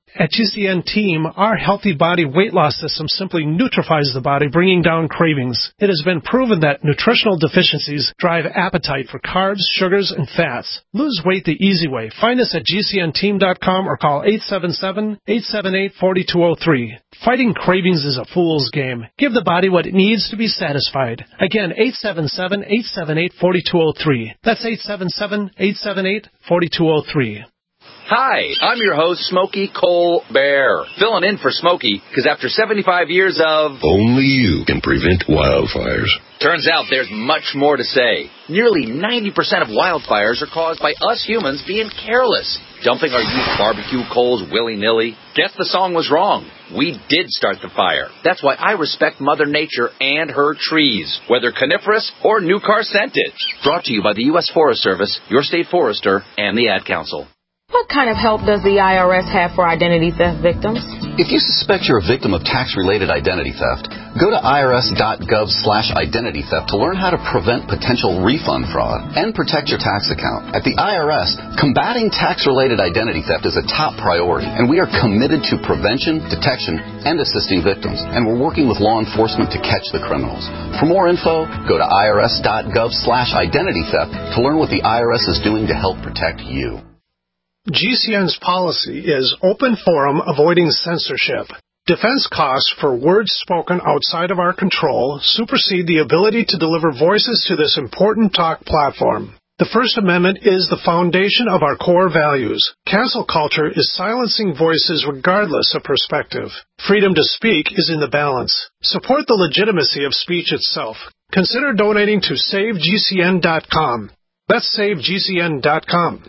At G C N Team, our healthy body weight loss system simply neutralizes the body, bringing down cravings. It has been proven that nutritional deficiencies drive appetite for carbs, sugars, and fats. Lose weight the easy way. Find us at G C N team dot com or call eight seven seven, eight seven eight, four two zero three. Fighting cravings is a fool's game. Give the body what it needs to be satisfied. Again, eight seven seven, eight seven eight, four two zero three. That's eight seven seven, eight seven eight, four two zero three. Hi, I'm your host, Smokey Colbert, filling in for Smokey, because after seventy-five years of... Only you can prevent wildfires. Turns out there's much more to say. Nearly ninety percent of wildfires are caused by us humans being careless, dumping our used barbecue coals willy-nilly. Guess the song was wrong. We did start the fire. That's why I respect Mother Nature and her trees, whether coniferous or new car scented. Brought to you by the U S Forest Service, your state forester, and the Ad Council. What kind of help does the I R S have for identity theft victims? If you suspect you're a victim of tax-related identity theft, go to I R S dot gov slash identity theft to learn how to prevent potential refund fraud and protect your tax account. At the I R S, combating tax-related identity theft is a top priority, and we are committed to prevention, detection, and assisting victims. And we're working with law enforcement to catch the criminals. For more info, go to I R S dot gov slash identity theft to learn what the I R S is doing to help protect you. G C N's policy is open forum avoiding censorship. Defense costs for words spoken outside of our control supersede the ability to deliver voices to this important talk platform. The First Amendment is the foundation of our core values. Cancel culture is silencing voices regardless of perspective. Freedom to speak is in the balance. Support the legitimacy of speech itself. Consider donating to save G C N dot com. That's save G C N dot com.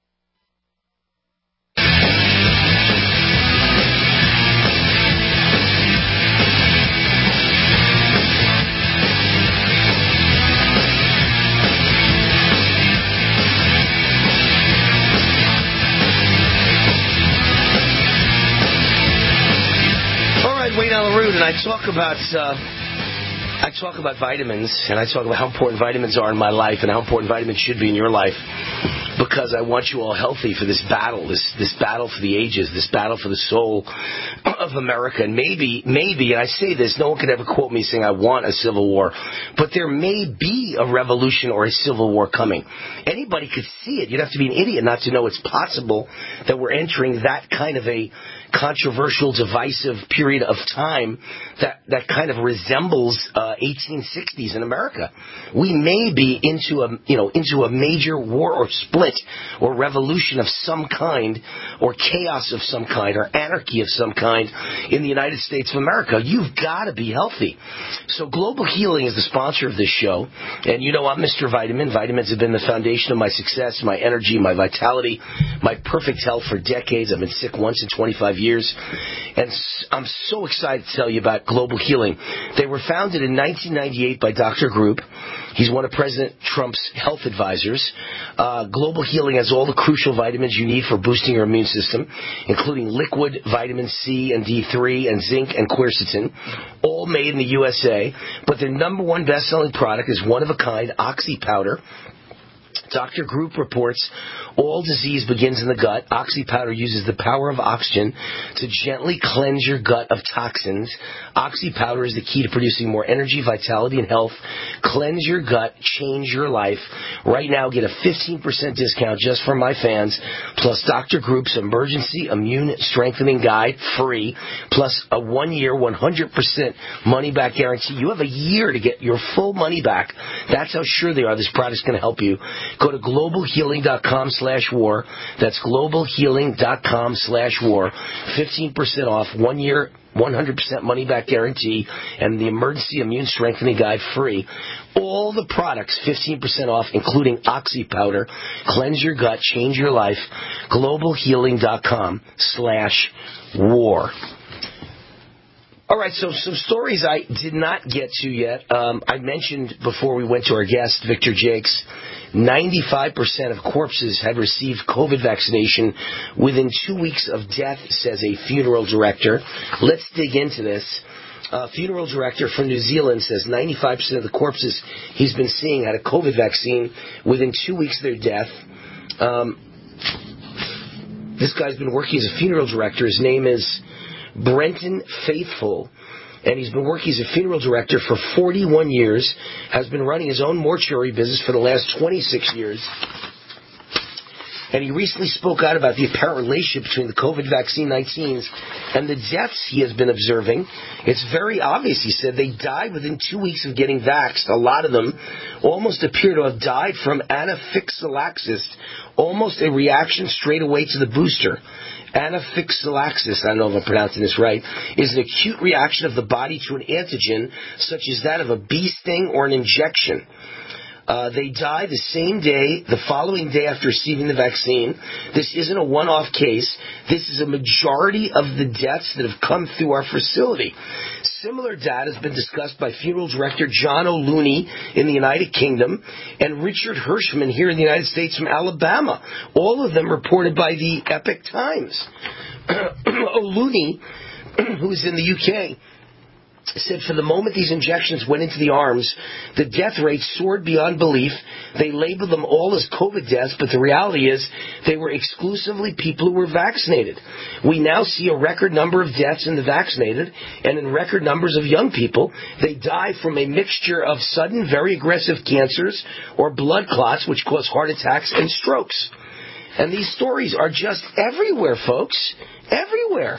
Wayne Allyn Root, and I talk about uh, I talk about vitamins, and I talk about how important vitamins are in my life and how important vitamins should be in your life, because I want you all healthy for this battle, this this battle for the ages, this battle for the soul of America. And maybe, maybe, and I say this, no one could ever quote me saying I want a civil war, but there may be a revolution or a civil war coming. Anybody could see it. You'd have to be an idiot not to know it's possible that we're entering that kind of a controversial, divisive period of time that, that kind of resembles uh, eighteen sixties in America. We may be into a you know into a major war or split or revolution of some kind, or chaos of some kind, or anarchy of some kind in the United States of America. You've got to be healthy. So Global Healing is the sponsor of this show, and you know I'm Mister Vitamin. Vitamins have been the foundation of my success, my energy, my vitality, my perfect health for decades. I've been sick once in twenty-five years, and I'm so excited to tell you about Global Healing. They were founded in nineteen ninety-eight by Doctor Group. He's one of President Trump's health advisors. Uh, Global Healing has all the crucial vitamins you need for boosting your immune system, including liquid vitamin C and D three and zinc and quercetin, all made in the U S A. But their number one best-selling product is one-of-a-kind Oxy Powder. Doctor Group reports all disease begins in the gut. Oxy Powder uses the power of oxygen to gently cleanse your gut of toxins. Oxy Powder is the key to producing more energy, vitality, and health. Cleanse your gut, change your life. Right now, get a fifteen percent discount just for my fans, plus Doctor Group's Emergency Immune Strengthening Guide, free, plus a one-year, one hundred percent money-back guarantee. You have a year to get your full money back. That's how sure they are this product's going to help you. Go to global healing dot com slash war. That's global healing dot com slash war. fifteen percent off, one year, one hundred percent money back guarantee, and the Emergency Immune Strengthening Guide free. All the products fifteen percent off, including Oxy Powder. Cleanse your gut, change your life. global healing dot com slash war. All right, so some stories I did not get to yet. Um, I mentioned before we went to our guest, Victor Jakes, ninety-five percent of corpses had received COVID vaccination within two weeks of death, says a funeral director. Let's dig into this. A funeral director from New Zealand says ninety-five percent of the corpses he's been seeing had a COVID vaccine within two weeks of their death. Um, This guy's been working as a funeral director. His name is Brenton Faithful, and he's been working as a funeral director for forty-one years, has been running his own mortuary business for the last twenty-six years. And he recently spoke out about the apparent relationship between the COVID vaccine nineteen and the deaths he has been observing. It's very obvious, he said. They died within two weeks of getting vaxxed. A lot of them almost appear to have died from anaphylaxis, almost a reaction straight away to the booster. Anaphylaxis, I don't know if I'm pronouncing this right, is an acute reaction of the body to an antigen, such as that of a bee sting or an injection. Uh, they die the same day, the following day after receiving the vaccine. This isn't a one-off case. This is a majority of the deaths that have come through our facility. Similar data has been discussed by funeral director John O'Looney in the United Kingdom and Richard Hirschman here in the United States from Alabama. All of them reported by the Epic Times. O'Looney, who is in the U K, said for the moment these injections went into the arms, the death rate soared beyond belief. They labeled them all as COVID deaths, but the reality is they were exclusively people who were vaccinated. We now see a record number of deaths in the vaccinated and in record numbers of young people. They die from a mixture of sudden, very aggressive cancers or blood clots, which cause heart attacks and strokes. And these stories are just everywhere, folks. Everywhere.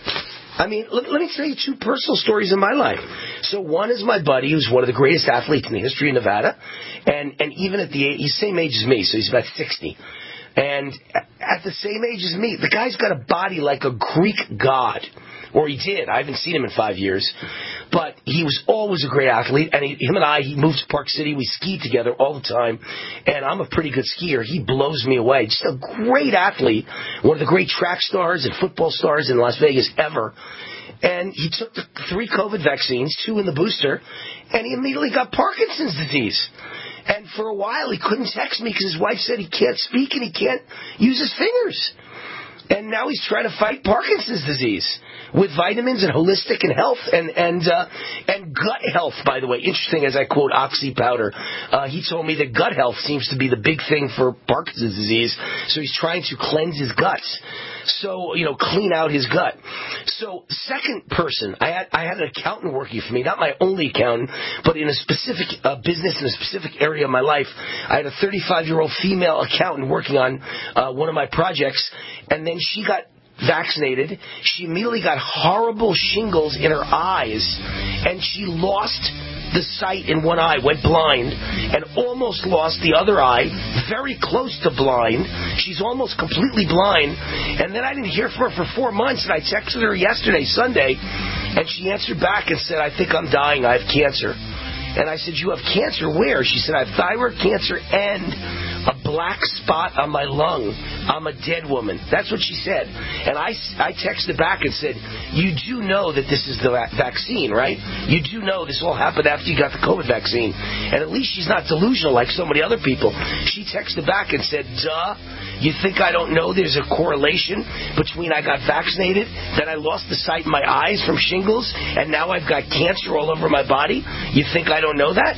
I mean, let, let me tell you two personal stories in my life. So one is my buddy, who's one of the greatest athletes in the history of Nevada, and, and even at the age, he's the same age as me, so he's about sixty. And at the same age as me, the guy's got a body like a Greek god. Or he did. I haven't seen him in five years. But he was always a great athlete. And he, him and I, he moved to Park City. We skied together all the time. And I'm a pretty good skier. He blows me away. Just a great athlete. One of the great track stars and football stars in Las Vegas ever. And he took the three COVID vaccines, two in the booster, and he immediately got Parkinson's disease. And for a while, he couldn't text me because his wife said he can't speak and he can't use his fingers. And now he's trying to fight Parkinson's disease with vitamins and holistic and health and and uh, and gut health, by the way. Interesting, as I quote Oxy Powder. Uh, he told me that gut health seems to be the big thing for Parkinson's disease. So he's trying to cleanse his guts. So, you know, clean out his gut. So, second person, I had I had an accountant working for me, not my only accountant, but in a specific uh, business in a specific area of my life. I had a thirty-five-year-old female accountant working on uh, one of my projects, and then she got vaccinated. She immediately got horrible shingles in her eyes, and she lost the sight in one eye, went blind, and almost lost the other eye, very close to blind. She's almost completely blind. And then I didn't hear from her for four months, and I texted her yesterday, Sunday, and she answered back and said, I think I'm dying, I have cancer. And I said, you have cancer where? She said, I have thyroid cancer and a black spot on my lung. I'm a dead woman. That's what she said. And I, I texted back and said, you do know that this is the va- vaccine, right? You do know this all happened after you got the COVID vaccine. And at least she's not delusional like so many other people. She texted back and said, duh, you think I don't know there's a correlation between I got vaccinated, then I lost the sight in my eyes from shingles, and now I've got cancer all over my body? You think I don't know that?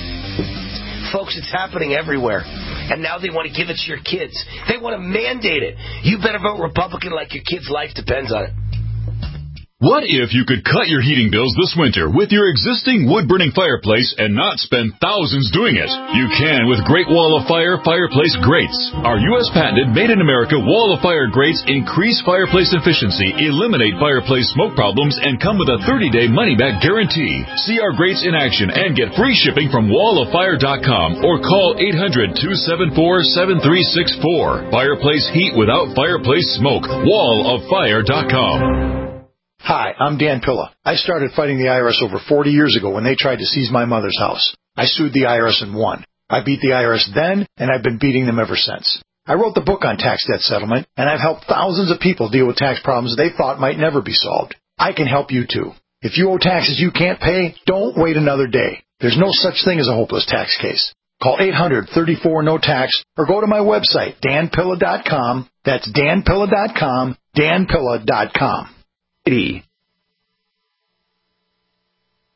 Folks, it's happening everywhere. And now they want to give it to your kids. They want to mandate it. You better vote Republican like your kid's life depends on it. What if you could cut your heating bills this winter with your existing wood-burning fireplace and not spend thousands doing it? You can with Great Wall of Fire Fireplace Grates. Our U S patented made-in-America Wall of Fire grates increase fireplace efficiency, eliminate fireplace smoke problems, and come with a thirty-day money-back guarantee. See our grates in action and get free shipping from wall of fire dot com or call eight hundred, two seven four, seven three six four. Fireplace heat without fireplace smoke. wall of fire dot com. Hi, I'm Dan Pilla. I started fighting the I R S over forty years ago when they tried to seize my mother's house. I sued the I R S and won. I beat the I R S then, and I've been beating them ever since. I wrote the book on tax debt settlement, and I've helped thousands of people deal with tax problems they thought might never be solved. I can help you too. If you owe taxes you can't pay, don't wait another day. There's no such thing as a hopeless tax case. Call eight hundred, thirty-four, no tax or go to my website, dan pilla dot com. That's dan pilla dot com, dan pilla dot com.